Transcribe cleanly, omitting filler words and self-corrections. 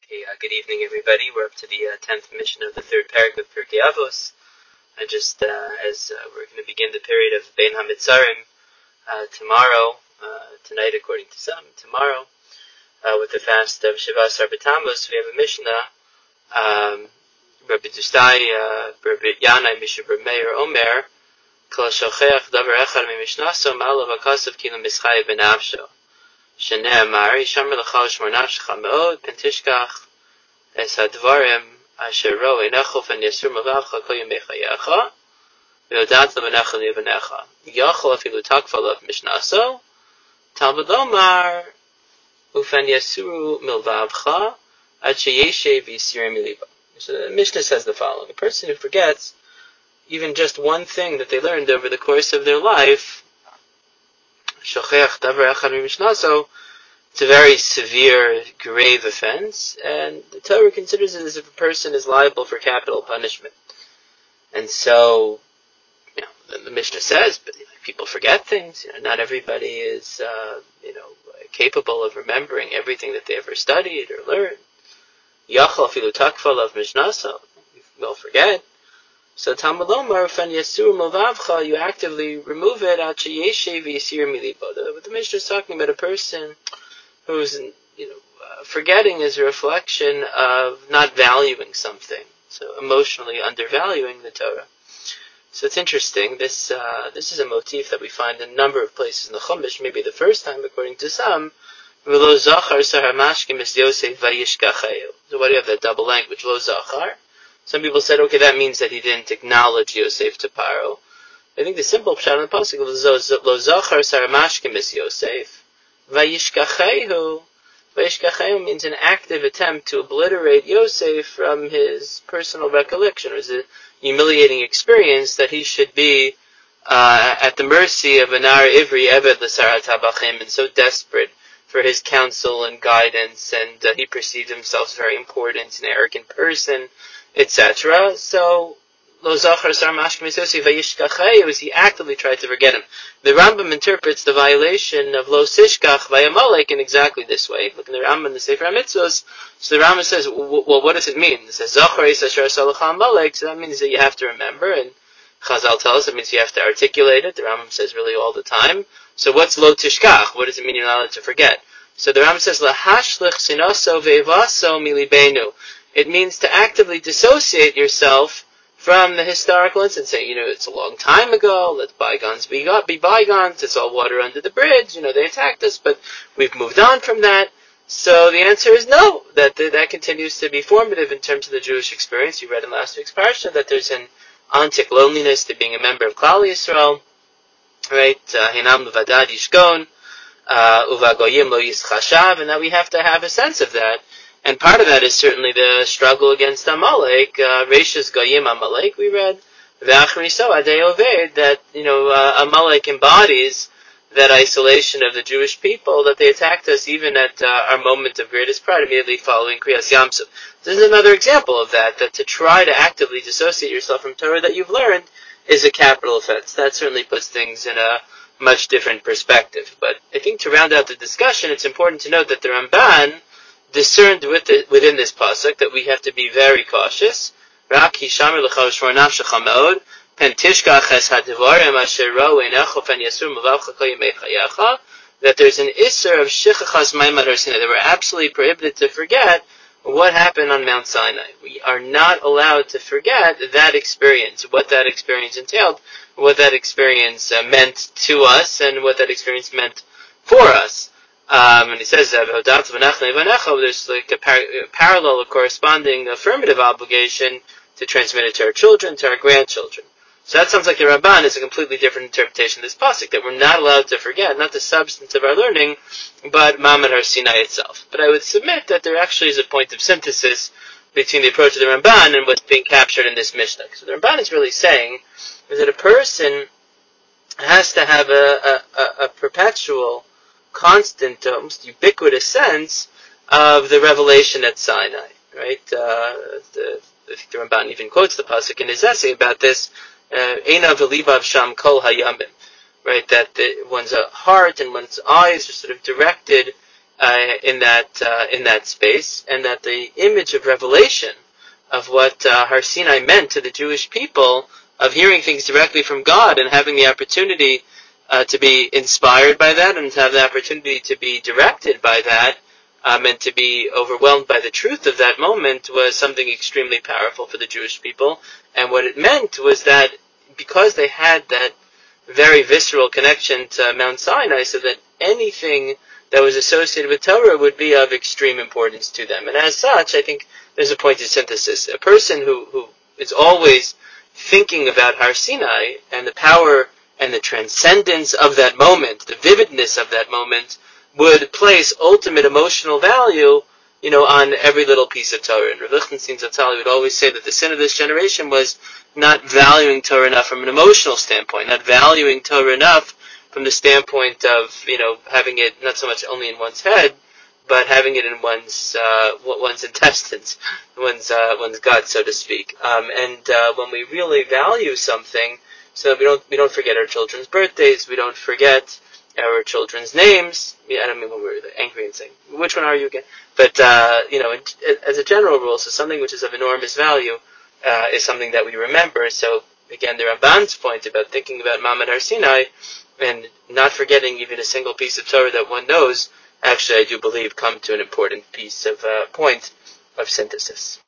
Okay, good evening, everybody. We're up to the 10th mission of the third parak of Pirkei Avos. And just as we're going to begin the period of Bein HaMitzarim tonight according to some, tomorrow, with the fast of Shavas Arba Tammuz, we have a Mishnah, Rabbi Dustai, Rabbi Yanai, Mishnah Rabbi Meir, Omer, Kol Shocheach Davar Echad MiMishnaso Ma'alav HaKasav Kilo Mischai B'Nafsho. Shene'emar, Yishamar L'chal Shmor Nafshecha Me'od, Pentishkach Es HaDvarim Asher Ro Einecho Fen Yasur Mavavcha Kol Yemei Chayecha V'yodat L'Vanecha L'Vanecha Yachol Afilu Takfa Lav Mishnaso Talmud Lomar Ufen Yasuru Milvavcha Ad Sheyeshev Yisirem Miliba. So the Mishnah says the following: a person who forgets even just one thing that they learned over the course of their life, Shocheach Davar Echad MiMishnaso, it's a very severe, grave offense, and the Torah considers it as if a person is liable for capital punishment. And so, the Mishnah says, but people forget things. Not everybody is, capable of remembering everything that they ever studied or learned. Yachal Filu Takfa Lav Mishnaso, you will forget. So Talmud Lomar Fen Yasur Milvavcha, you actively remove it out Sheyeshev Yisir Milibo. What the Mishnah is talking about, a person who's forgetting is a reflection of not valuing something, so emotionally undervaluing the Torah. So it's interesting. This is a motif that we find in a number of places in the Chumash. Maybe the first time, according to some. V'lo zachar sar hamashkim es Yosef vayishkacheyu. So why do you have that double language? Lo zachar. Some people said, okay, that means that he didn't acknowledge Yosef to Paro. I think the simple pshat in the pasuk is lo zachar sar hamashkim es Yosef vayishkacheyu. Vayishkacheyu means an active attempt to obliterate Yosef from his personal recollection. It was a humiliating experience that he should be at the mercy of a Nar Ivri Eved L'Sarat HaBachim, and so desperate for his counsel and guidance, and he perceived himself as a very important and arrogant person, etc. So, Lo Zachar Sar Mashkim Yosef Vayishkacheyu, he actively tried to forget him. The Rambam interprets the violation of Lo Sishkach Vayamalek in exactly this way. Look in the Rambam in the Sefer HaMitzvos. So the Rambam says, well, what does it mean? It says, Zachar Yis Asher Salach Amalek, so that means that you have to remember, and Chazal tells us it means you have to articulate it. The Rambam says really all the time. So what's Lo Tishkach? What does it mean you're not allowed to forget? So the Rambam says, Lahashlich Sinaso Ve'evaso Milibenu. It means to actively dissociate yourself from the historical incident. Say, it's a long time ago, let bygones be bygones, it's all water under the bridge, they attacked us, but we've moved on from that. So the answer is no, that continues to be formative in terms of the Jewish experience. You read in last week's parsha that there's an antic loneliness to being a member of Klal Yisrael, right? Hinam levadad yishkon, uva goyim lo yischashav, and that we have to have a sense of that. And part of that is certainly the struggle against Amalek, Reishis Goyim Amalek, we read, V'achriso Adei Oved, that, Amalek embodies that isolation of the Jewish people, that they attacked us even at our moment of greatest pride, immediately following Kriyas Yamsuf. This is another example of that to try to actively dissociate yourself from Torah that you've learned is a capital offense. That certainly puts things in a much different perspective. But I think to round out the discussion, it's important to note that the Ramban discerned within this pasuk that we have to be very cautious. That there's an isser of shichachas maimad har Sinai, that we're absolutely prohibited to forget what happened on Mount Sinai. We are not allowed to forget that experience, what that experience entailed, what that experience meant to us, and what that experience meant for us. And he says that there's like a parallel, a corresponding affirmative obligation to transmit it to our children, to our grandchildren. So that sounds like the Ramban is a completely different interpretation of this pasuk, that we're not allowed to forget, not the substance of our learning, but Ma'amad Har Sinai itself. But I would submit that there actually is a point of synthesis between the approach of the Ramban and what's being captured in this Mishnah. So the Ramban is really saying is that a person has to have a perpetual, constant, almost ubiquitous sense of the revelation at Sinai, right? I think the Ramban even quotes the pasuk in his essay about this, Einav v'libav sham kol hayamim, right? That one's heart and one's eyes are sort of directed in that space, and that the image of revelation of what Har Sinai meant to the Jewish people, of hearing things directly from God and having the opportunity to be inspired by that and to have the opportunity to be directed by that, and to be overwhelmed by the truth of that moment, was something extremely powerful for the Jewish people. And what it meant was that because they had that very visceral connection to Mount Sinai, so that anything that was associated with Torah would be of extreme importance to them. And as such, I think there's a pointed synthesis. A person who is always thinking about Har Sinai and the power and the transcendence of that moment, the vividness of that moment, would place ultimate emotional value, on every little piece of Torah. And Rav Lichtenstein Zatzal would always say that the sin of this generation was not valuing Torah enough from an emotional standpoint, not valuing Torah enough from the standpoint of, having it not so much only in one's head, but having it in one's intestines, one's gut, so to speak. And when we really value something, so we don't forget our children's birthdays, we don't forget our children's names. I don't mean when we're angry and saying, which one are you again? But, as a general rule, so something which is of enormous value is something that we remember. So, again, the Ramban's point about thinking about Ma'amad Har Sinai and not forgetting even a single piece of Torah that one knows, actually, I do believe, come to an important piece of point of synthesis.